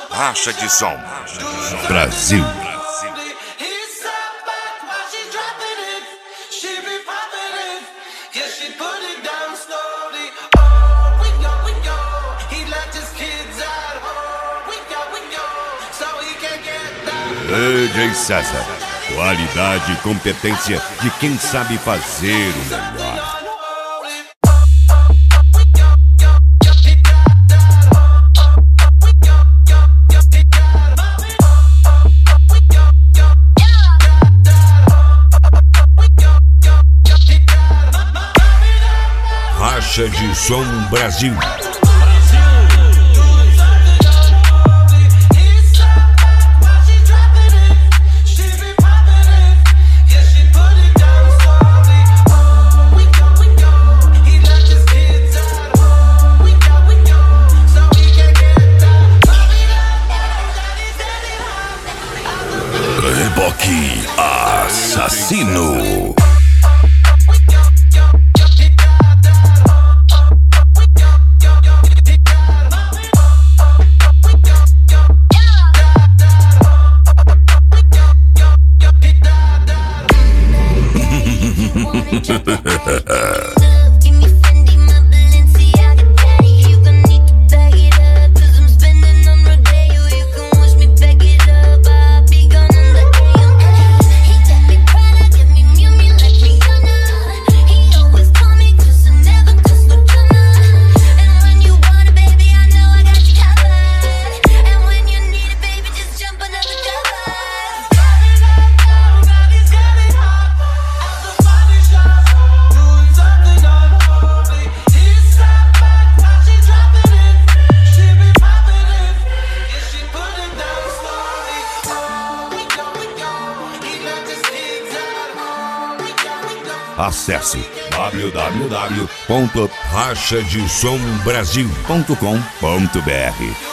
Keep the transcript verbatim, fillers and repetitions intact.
Racha de Som Brasil. D J César, qualidade e competência de quem sabe fazer o melhor. Racha de Som Brasil. Reboque Assassino. Acesse w w w ponto racha de som brasil ponto com ponto b r.